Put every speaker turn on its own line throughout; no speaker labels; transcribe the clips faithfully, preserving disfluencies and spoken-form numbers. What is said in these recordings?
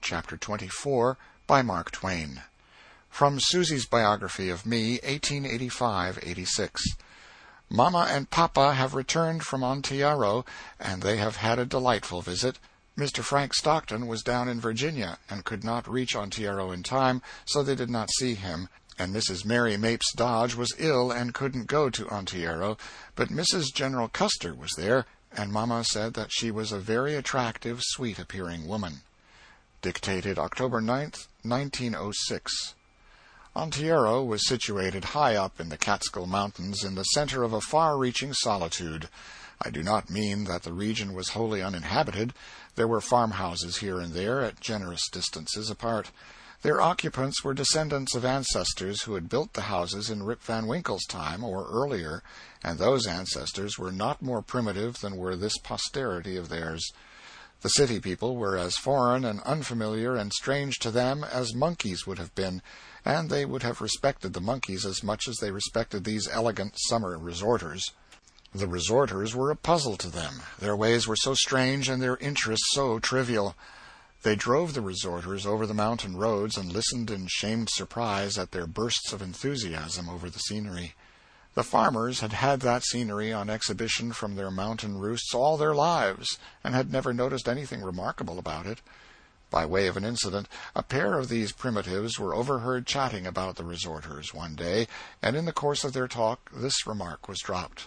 Chapter twenty-four, by Mark Twain. From Susy's Biography of Me, eighteen eighty-five eighty-six. Mama and Papa have returned from Onteora, and they have had a delightful visit. Mister Frank Stockton was down in Virginia, and could not reach Onteora in time, so they did not see him, and Missus Mary Mapes Dodge was ill and couldn't go to Onteora, but Missus General Custer was there, and Mama said that she was a very attractive, sweet-appearing woman. Dictated October ninth, nineteen oh six. Onteora was situated high up in the Catskill Mountains in the center of a far-reaching solitude. I do not mean that the region was wholly uninhabited. There were farmhouses here and there at generous distances apart. Their occupants were descendants of ancestors who had built the houses in Rip Van Winkle's time or earlier, and those ancestors were not more primitive than were this posterity of theirs. The city people were as foreign and unfamiliar and strange to them as monkeys would have been, and they would have respected the monkeys as much as they respected these elegant summer resorters. The resorters were a puzzle to them. Their ways were so strange and their interests so trivial. They drove the resorters over the mountain roads and listened in shamed surprise at their bursts of enthusiasm over the scenery. The farmers had had that scenery on exhibition from their mountain roosts all their lives, and had never noticed anything remarkable about it. By way of an incident, a pair of these primitives were overheard chatting about the resorters one day, and in the course of their talk this remark was dropped.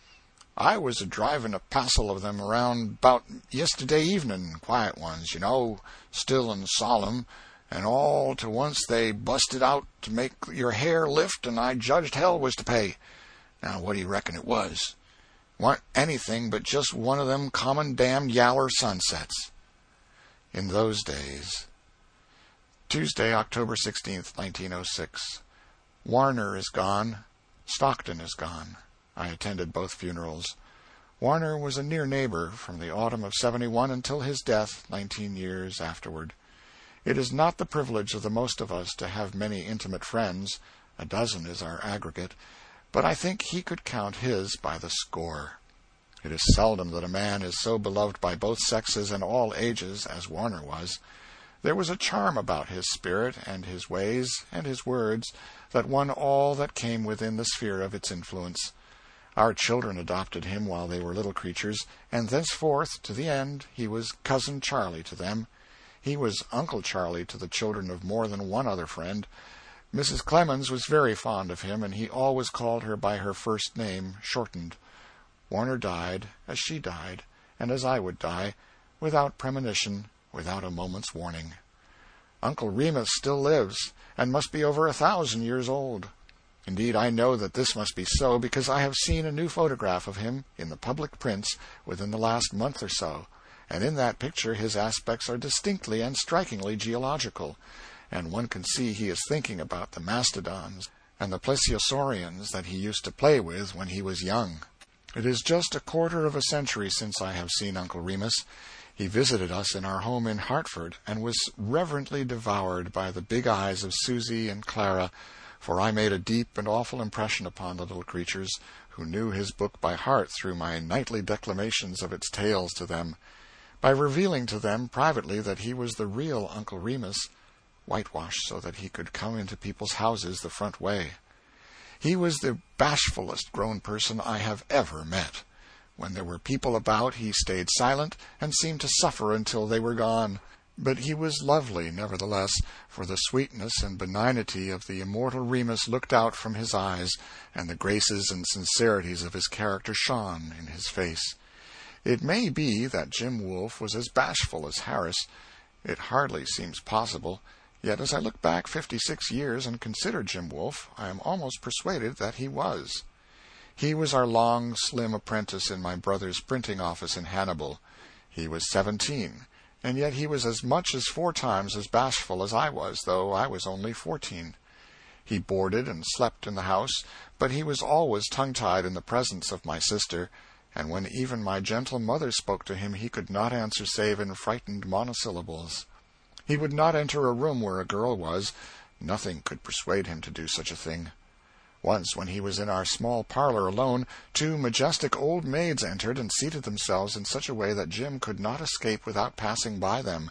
"I was a driving a passel of them around 'bout yesterday evening, quiet ones, you know, still and solemn, and all to once they busted out to make your hair lift, and I judged hell was to pay. Now what do you reckon it was? Warn't anything but just one of them common damned yaller sunsets." In those days. Tuesday, October sixteenth, nineteen oh six. Warner is gone. Stockton is gone. I attended both funerals. Warner was a near neighbor from the autumn of seventy-one until his death, nineteen years afterward. It is not the privilege of the most of us to have many intimate friends. A dozen is our aggregate. But I think he could count his by the score. It is seldom that a man is so beloved by both sexes and all ages as Warner was. There was a charm about his spirit and his ways and his words that won all that came within the sphere of its influence. Our children adopted him while they were little creatures, and thenceforth, to the end, he was Cousin Charlie to them. He was Uncle Charlie to the children of more than one other friend. Missus Clemens was very fond of him, and he always called her by her first name, shortened. Warner died, as she died, and as I would die, without premonition, without a moment's warning. Uncle Remus still lives, and must be over a thousand years old. Indeed, I know that this must be so, because I have seen a new photograph of him in the public prints within the last month or so, and in that picture his aspects are distinctly and strikingly geological, and one can see he is thinking about the mastodons and the plesiosaurians that he used to play with when he was young. It is just a quarter of a century since I have seen Uncle Remus. He visited us in our home in Hartford, and was reverently devoured by the big eyes of Susy and Clara, for I made a deep and awful impression upon the little creatures, who knew his book by heart through my nightly declamations of its tales to them. By revealing to them privately that he was the real Uncle Remus, whitewashed so that he could come into people's houses the front way. He was the bashfulest grown person I have ever met. When there were people about, he stayed silent and seemed to suffer until they were gone. But he was lovely, nevertheless, for the sweetness and benignity of the immortal Remus looked out from his eyes, and the graces and sincerities of his character shone in his face. It may be that Jim Wolfe was as bashful as Harris. It hardly seems possible. Yet as I look back fifty-six years and consider Jim Wolfe, I am almost persuaded that he was. He was our long, slim apprentice in my brother's printing office in Hannibal. He was seventeen, and yet he was as much as four times as bashful as I was, though I was only fourteen. He boarded and slept in the house, but he was always tongue-tied in the presence of my sister, and when even my gentle mother spoke to him he could not answer save in frightened monosyllables. He would not enter a room where a girl was. Nothing could persuade him to do such a thing. Once, when he was in our small parlor alone, two majestic old maids entered and seated themselves in such a way that Jim could not escape without passing by them.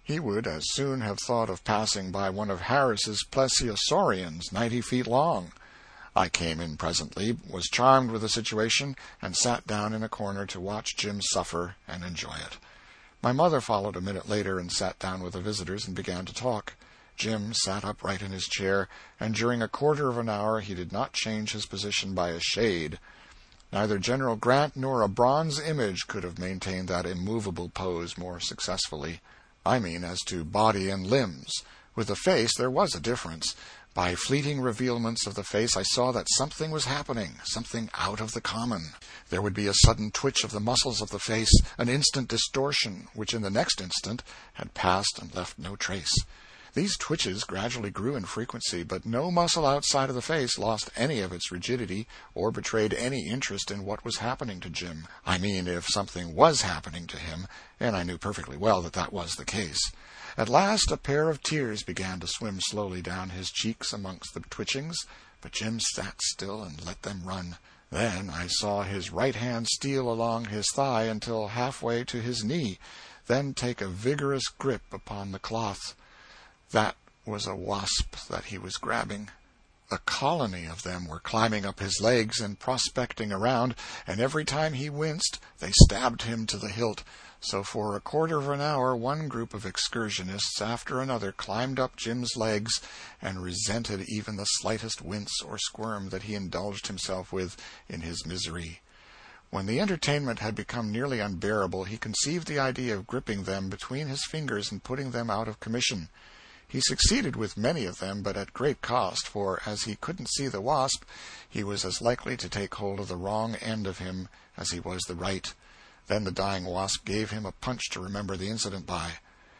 He would as soon have thought of passing by one of Harris's plesiosaurians, ninety feet long. I came in presently, was charmed with the situation, and sat down in a corner to watch Jim suffer and enjoy it. My mother followed a minute later and sat down with the visitors and began to talk. Jim sat upright in his chair, and during a quarter of an hour he did not change his position by a shade. Neither General Grant nor a bronze image could have maintained that immovable pose more successfully. I mean as to body and limbs. With the face there was a difference. By fleeting revealments of the face I saw that something was happening, something out of the common. There would be a sudden twitch of the muscles of the face, an instant distortion, which in the next instant had passed and left no trace. These twitches gradually grew in frequency, but no muscle outside of the face lost any of its rigidity or betrayed any interest in what was happening to Jim. I mean, if something was happening to him, and I knew perfectly well that that was the case. At last a pair of tears began to swim slowly down his cheeks amongst the twitchings, but Jim sat still and let them run. Then I saw his right hand steal along his thigh until halfway to his knee, then take a vigorous grip upon the cloth. That was a wasp that he was grabbing. A colony of them were climbing up his legs and prospecting around, and every time he winced they stabbed him to the hilt. So for a quarter of an hour one group of excursionists after another climbed up Jim's legs and resented even the slightest wince or squirm that he indulged himself with in his misery. When the entertainment had become nearly unbearable, he conceived the idea of gripping them between his fingers and putting them out of commission. He succeeded with many of them, but at great cost, for as he couldn't see the wasp, he was as likely to take hold of the wrong end of him as he was the right. Then the dying wasp gave him a punch to remember the incident by.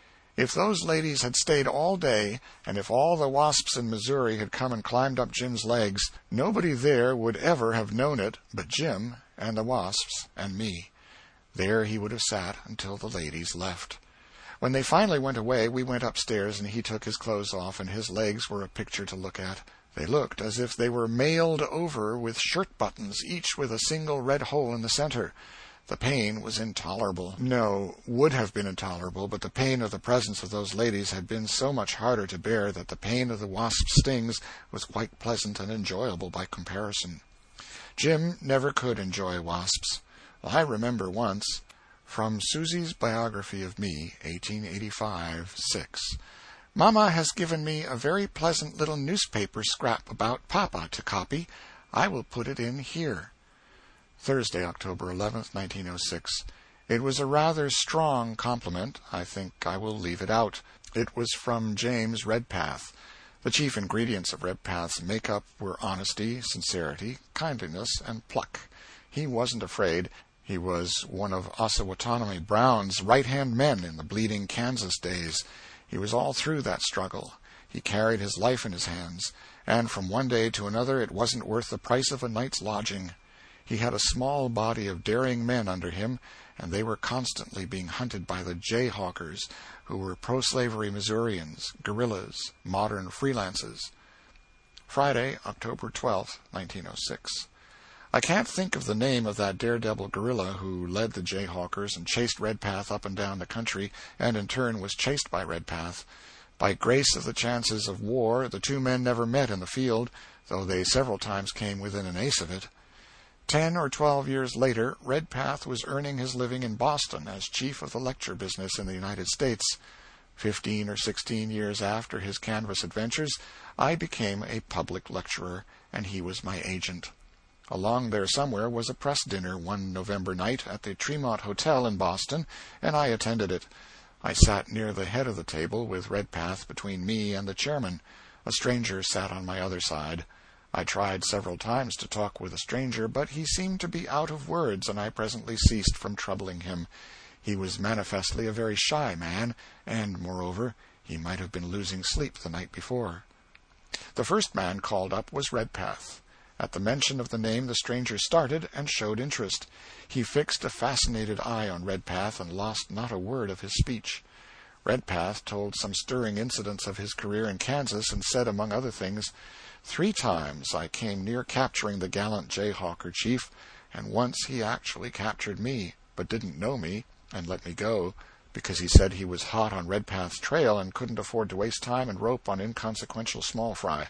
If those ladies had stayed all day, and if all the wasps in Missouri had come and climbed up Jim's legs, nobody there would ever have known it but Jim and the wasps and me. There he would have sat until the ladies left. When they finally went away, we went upstairs, and he took his clothes off, and his legs were a picture to look at. They looked as if they were mailed over with shirt-buttons, each with a single red hole in the center. The pain was intolerable. No, would have been intolerable, but the pain of the presence of those ladies had been so much harder to bear that the pain of the wasp's stings was quite pleasant and enjoyable by comparison. Jim never could enjoy wasps. I remember once... From Susy's Biography of Me, eighteen eighty-five, six. Mama has given me a very pleasant little newspaper scrap about Papa to copy. I will put it in here. Thursday, October eleventh, nineteen oh six. It was a rather strong compliment. I think I will leave it out. It was from James Redpath. The chief ingredients of Redpath's make-up were honesty, sincerity, kindliness, and pluck. He wasn't afraid. He was one of Osawatomie Brown's right-hand men in the bleeding Kansas days. He was all through that struggle. He carried his life in his hands, and from one day to another it wasn't worth the price of a night's lodging. He had a small body of daring men under him, and they were constantly being hunted by the Jayhawkers, who were pro-slavery Missourians, guerrillas, modern freelances. Friday, October twelfth, nineteen oh six. I can't think of the name of that daredevil guerrilla who led the Jayhawkers and chased Redpath up and down the country, and in turn was chased by Redpath. By grace of the chances of war, the two men never met in the field, though they several times came within an ace of it. Ten or twelve years later, Redpath was earning his living in Boston as chief of the lecture business in the United States. Fifteen or sixteen years after his canvas adventures, I became a public lecturer, and he was my agent. Along there somewhere was a press dinner one November night at the Tremont Hotel in Boston, and I attended it. I sat near the head of the table, with Redpath between me and the chairman. A stranger sat on my other side. I tried several times to talk with the stranger, but he seemed to be out of words, and I presently ceased from troubling him. He was manifestly a very shy man, and, moreover, he might have been losing sleep the night before. The first man called up was Redpath. At the mention of the name the stranger started and showed interest. He fixed a fascinated eye on Redpath and lost not a word of his speech. Redpath told some stirring incidents of his career in Kansas, and said, among other things, "Three times I came near capturing the gallant Jayhawker chief, and once he actually captured me, but didn't know me, and let me go, because he said he was hot on Redpath's trail and couldn't afford to waste time and rope on inconsequential small fry.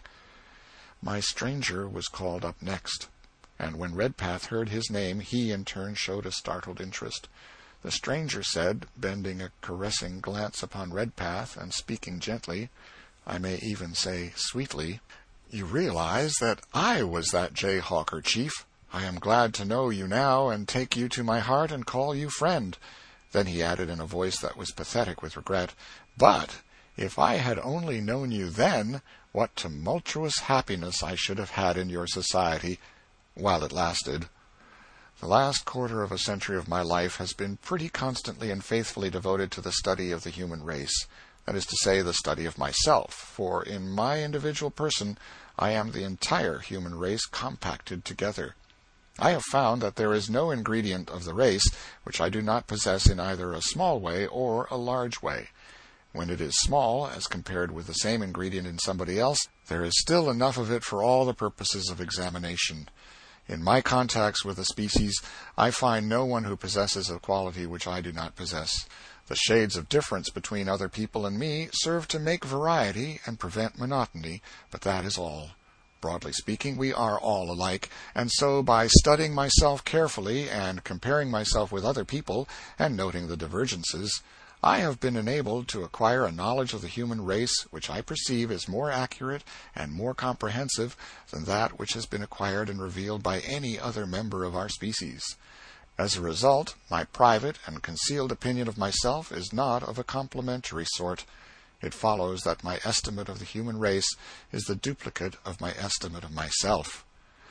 My stranger was called up next, and when Redpath heard his name he in turn showed a startled interest. The stranger said, bending a caressing glance upon Redpath and speaking gently, I may even say sweetly, "You realize that I was that jayhawker, Chief. I am glad to know you now and take you to my heart and call you friend." Then he added in a voice that was pathetic with regret, "But if I had only known you then, what tumultuous happiness I should have had in your society while it lasted." The last quarter of a century of my life has been pretty constantly and faithfully devoted to the study of the human race. That is to say, the study of myself, for in my individual person I am the entire human race compacted together. I have found that there is no ingredient of the race which I do not possess in either a small way or a large way. When it is small, as compared with the same ingredient in somebody else, there is still enough of it for all the purposes of examination. In my contacts with the species, I find no one who possesses a quality which I do not possess. The shades of difference between other people and me serve to make variety and prevent monotony, but that is all. Broadly speaking, we are all alike, and so by studying myself carefully and comparing myself with other people and noting the divergences, I have been enabled to acquire a knowledge of the human race which I perceive is more accurate and more comprehensive than that which has been acquired and revealed by any other member of our species. As a result, my private and concealed opinion of myself is not of a complimentary sort. It follows that my estimate of the human race is the duplicate of my estimate of myself.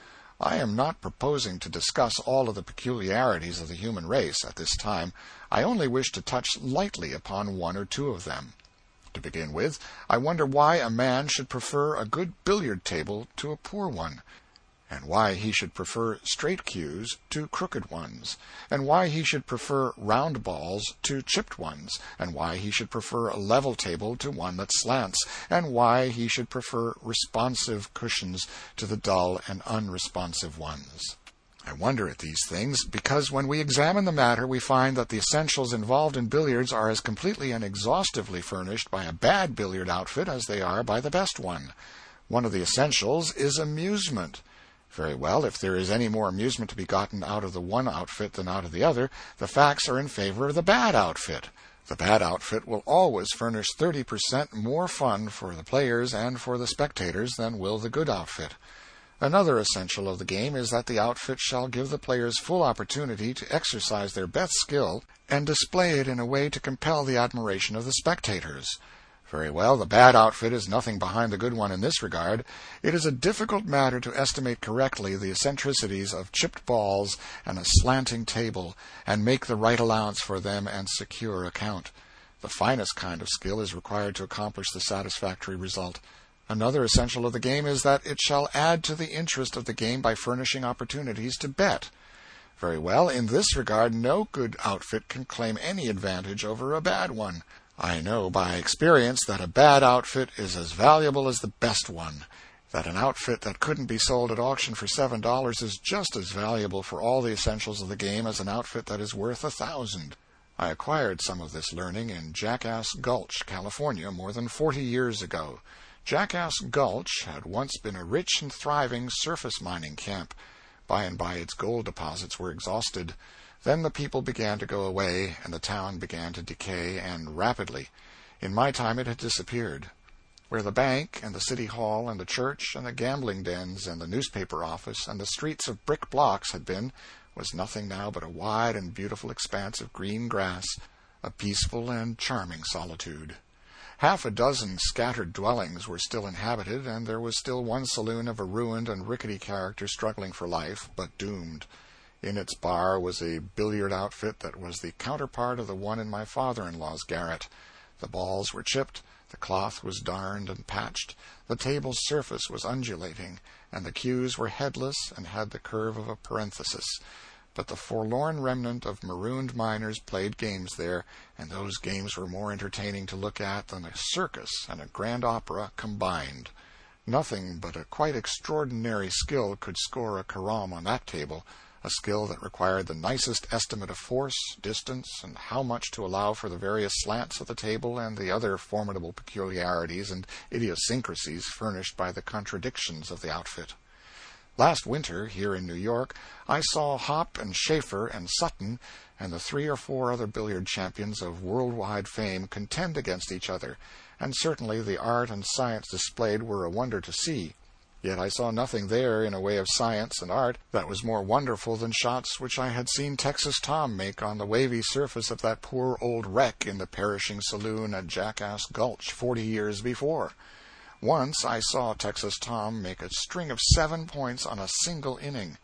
I am not proposing to discuss all of the peculiarities of the human race at this time. I only wish to touch lightly upon one or two of them. To begin with, I wonder why a man should prefer a good billiard table to a poor one, and why he should prefer straight cues to crooked ones, and why he should prefer round balls to chipped ones, and why he should prefer a level table to one that slants, and why he should prefer responsive cushions to the dull and unresponsive ones. I wonder at these things, because when we examine the matter we find that the essentials involved in billiards are as completely and exhaustively furnished by a bad billiard outfit as they are by the best one. One of the essentials is amusement. Very well, if there is any more amusement to be gotten out of the one outfit than out of the other, the facts are in favor of the bad outfit. The bad outfit will always furnish thirty per cent more fun for the players and for the spectators than will the good outfit. Another essential of the game is that the outfit shall give the players full opportunity to exercise their best skill and display it in a way to compel the admiration of the spectators. Very well, the bad outfit is nothing behind the good one in this regard. It is a difficult matter to estimate correctly the eccentricities of chipped balls and a slanting table, and make the right allowance for them and secure a count. The finest kind of skill is required to accomplish the satisfactory result. Another essential of the game is that it shall add to the interest of the game by furnishing opportunities to bet. Very well, in this regard no good outfit can claim any advantage over a bad one. I know by experience that a bad outfit is as valuable as the best one, that an outfit that couldn't be sold at auction for seven dollars is just as valuable for all the essentials of the game as an outfit that is worth a thousand. I acquired some of this learning in Jackass Gulch, California, more than forty years ago. Jackass Gulch had once been a rich and thriving surface mining camp. By and by its gold deposits were exhausted. Then the people began to go away, and the town began to decay, and rapidly. In my time it had disappeared. Where the bank, and the city hall, and the church, and the gambling dens, and the newspaper office, and the streets of brick blocks had been, was nothing now but a wide and beautiful expanse of green grass, a peaceful and charming solitude. Half a dozen scattered dwellings were still inhabited, and there was still one saloon of a ruined and rickety character struggling for life, but doomed. In its bar was a billiard outfit that was the counterpart of the one in my father-in-law's garret. The balls were chipped, the cloth was darned and patched, the table's surface was undulating, and the cues were headless and had the curve of a parenthesis. But the forlorn remnant of marooned miners played games there, and those games were more entertaining to look at than a circus and a grand opera combined. Nothing but a quite extraordinary skill could score a carom on that table. a skill that required the nicest estimate of force, distance, and how much to allow for the various slants of the table and the other formidable peculiarities and idiosyncrasies furnished by the contradictions of the outfit. Last winter, here in New York, I saw Hopp and Schaefer and Sutton and the three or four other billiard champions of world-wide fame contend against each other, and certainly the art and science displayed were a wonder to see. Yet I saw nothing there in a way of science and art that was more wonderful than shots which I had seen Texas Tom make on the wavy surface of that poor old wreck in the perishing saloon at Jackass Gulch forty years before. Once I saw Texas Tom make a string of seven points on a single inning,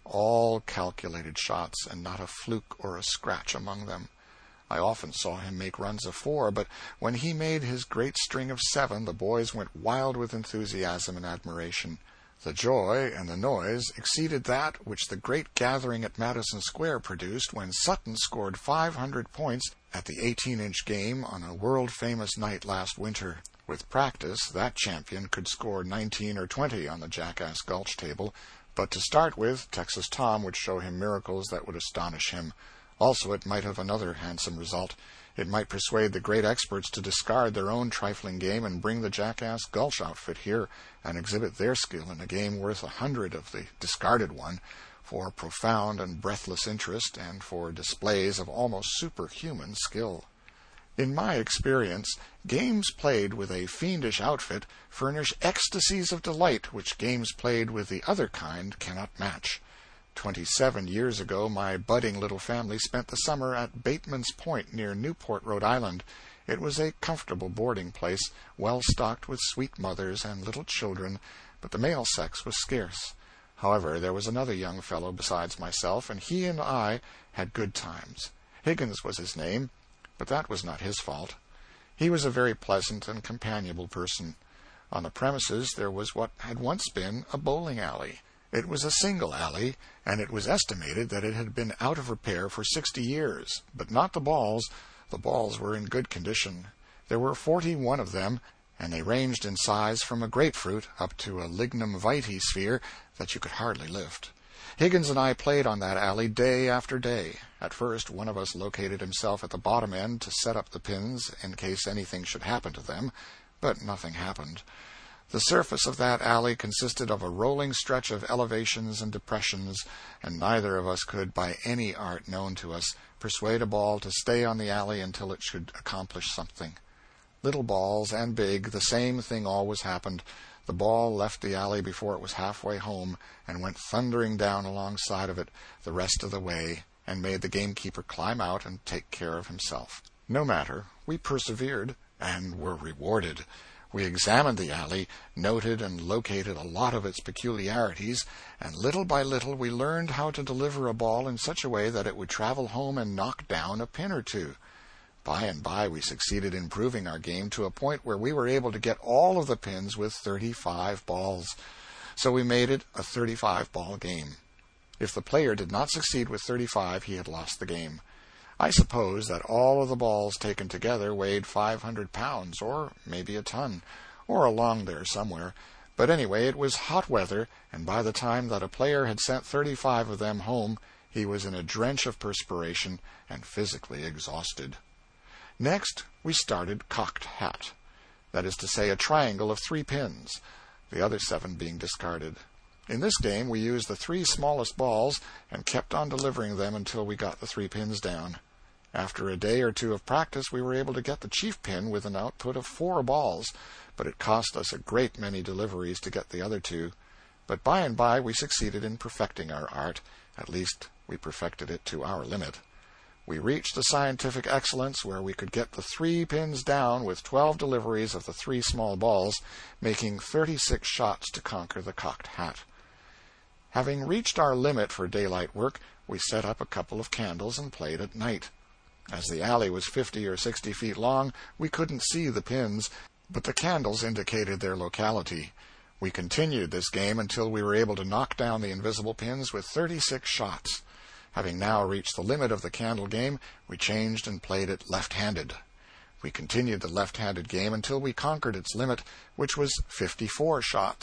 all calculated shots and not a fluke or a scratch among them. I often saw him make runs of four, but when he made his great string of seven the boys went wild with enthusiasm and admiration. The joy and the noise exceeded that which the great gathering at Madison Square produced when Sutton scored five hundred points at the eighteen-inch game on a world-famous night last winter. With practice, that champion could score nineteen or twenty on the Jackass Gulch table, but to start with, Texas Tom would show him miracles that would astonish him. Also, it might have another handsome result. It might persuade the great experts to discard their own trifling game and bring the Jackass Gulch outfit here and exhibit their skill in a game worth a hundred of the discarded one, for profound and breathless interest and for displays of almost superhuman skill. In my experience, games played with a fiendish outfit furnish ecstasies of delight which games played with the other kind cannot match. Twenty-seven years ago my budding little family spent the summer at Bateman's Point near Newport, Rhode Island. It was a comfortable boarding place, well stocked with sweet mothers and little children, but the male sex was scarce. However, there was another young fellow besides myself, and he and I had good times. Higgins was his name, but that was not his fault. He was a very pleasant and companionable person. On the premises there was what had once been a bowling alley. It was a single alley, and it was estimated that it had been out of repair for sixty years, but not the balls. The balls were in good condition. There were forty-one of them, and they ranged in size from a grapefruit up to a lignum vitae sphere that you could hardly lift. Higgins and I played on that alley day after day. At first one of us located himself at the bottom end to set up the pins in case anything should happen to them, but nothing happened. The surface of that alley consisted of a rolling stretch of elevations and depressions, and neither of us could, by any art known to us, persuade a ball to stay on the alley until it should accomplish something. Little balls and big, the same thing always happened. The ball left the alley before it was halfway home, and went thundering down alongside of it the rest of the way, and made the gamekeeper climb out and take care of himself. No matter, we persevered, and were rewarded. We examined the alley, noted and located a lot of its peculiarities, and little by little we learned how to deliver a ball in such a way that it would travel home and knock down a pin or two. By and by we succeeded in improving our game to a point where we were able to get all of the pins with thirty-five balls. So we made it a thirty-five ball game. If the player did not succeed with thirty-five, he had lost the game. I suppose that all of the balls taken together weighed five hundred pounds, or maybe a ton, or along there somewhere. But anyway, it was hot weather, and by the time that a player had sent thirty-five of them home, he was in a drench of perspiration and physically exhausted. Next, we started cocked hat. That is to say, a triangle of three pins, the other seven being discarded. In this game we used the three smallest balls and kept on delivering them until we got the three pins down. After a day or two of practice we were able to get the chief pin with an output of four balls, but it cost us a great many deliveries to get the other two. But by and by we succeeded in perfecting our art. At least we perfected it to our limit. We reached a scientific excellence where we could get the three pins down with twelve deliveries of the three small balls, making thirty-six shots to conquer the cocked hat. Having reached our limit for daylight work, we set up a couple of candles and played at night. As the alley was fifty or sixty feet long, we couldn't see the pins, but the candles indicated their locality. We continued this game until we were able to knock down the invisible pins with thirty-six shots. Having now reached the limit of the candle game, we changed and played it left-handed. We continued the left-handed game until we conquered its limit, which was fifty-four shots.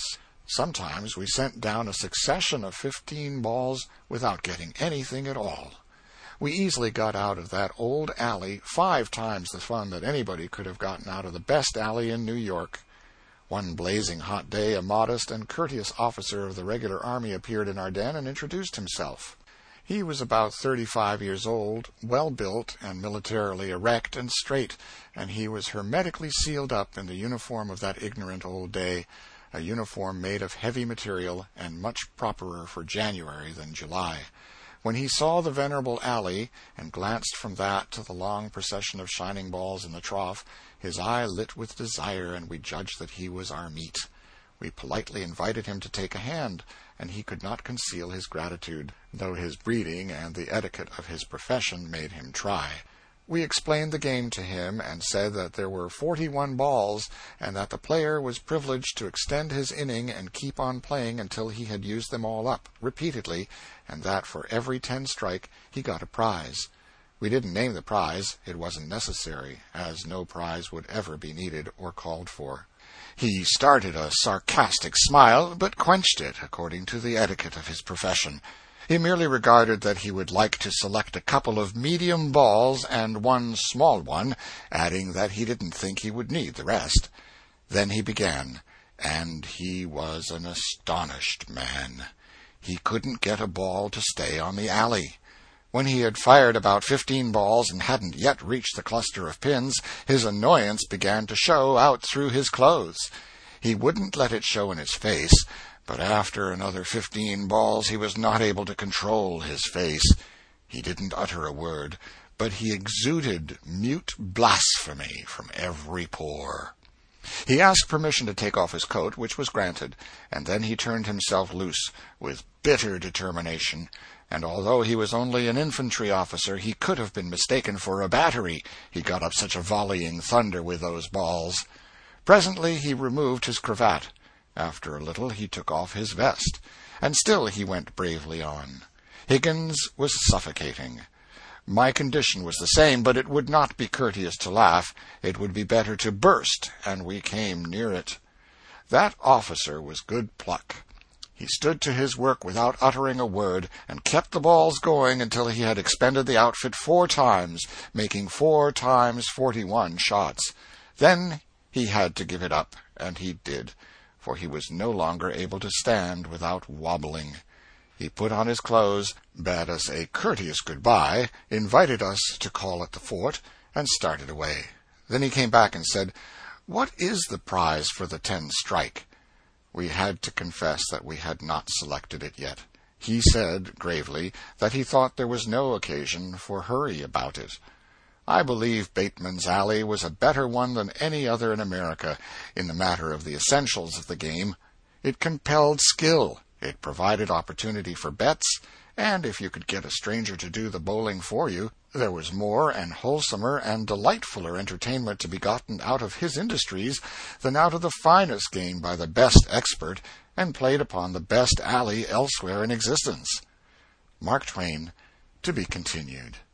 Sometimes we sent down a succession of fifteen balls without getting anything at all. We easily got out of that old alley five times the fun that anybody could have gotten out of the best alley in New York. One blazing hot day a modest and courteous officer of the regular army appeared in our den and introduced himself. He was about thirty-five years old, well-built and militarily erect and straight, and he was hermetically sealed up in the uniform of that ignorant old day, a uniform made of heavy material and much properer for January than July. When he saw the venerable alley, and glanced from that to the long procession of shining balls in the trough, his eye lit with desire, and we judged that he was our meat. We politely invited him to take a hand, and he could not conceal his gratitude, though his breeding and the etiquette of his profession made him try. We explained the game to him, and said that there were forty-one balls, and that the player was privileged to extend his inning and keep on playing until he had used them all up, repeatedly, and that for every ten strike he got a prize. We didn't name the prize. It wasn't necessary, as no prize would ever be needed or called for. He started a sarcastic smile, but quenched it, according to the etiquette of his profession. He merely regarded that he would like to select a couple of medium balls and one small one, adding that he didn't think he would need the rest. Then he began, and he was an astonished man. He couldn't get a ball to stay on the alley. When he had fired about fifteen balls and hadn't yet reached the cluster of pins, his annoyance began to show out through his clothes. He wouldn't let it show in his face, but after another fifteen balls he was not able to control his face. He didn't utter a word, but he exuded mute blasphemy from every pore. He asked permission to take off his coat, which was granted, and then he turned himself loose with bitter determination, and although he was only an infantry officer, he could have been mistaken for a battery, he got up such a volleying thunder with those balls. Presently he removed his cravat. After a little he took off his vest, and still he went bravely on. Higgins was suffocating. My condition was the same, but it would not be courteous to laugh. It would be better to burst, and we came near it. That officer was good pluck. He stood to his work without uttering a word, and kept the balls going until he had expended the outfit four times, making four times forty-one shots. Then he had to give it up, and he did, for he was no longer able to stand without wobbling. He put on his clothes, bade us a courteous good-bye, invited us to call at the fort, and started away. Then he came back and said, "What is the prize for the ten-strike?" We had to confess that we had not selected it yet. He said, gravely, that he thought there was no occasion for hurry about it. I believe Bateman's Alley was a better one than any other in America in the matter of the essentials of the game. It compelled skill, it provided opportunity for bets, and if you could get a stranger to do the bowling for you, there was more and wholesomer and delightfuller entertainment to be gotten out of his industries than out of the finest game by the best expert and played upon the best alley elsewhere in existence. Mark Twain, to be continued.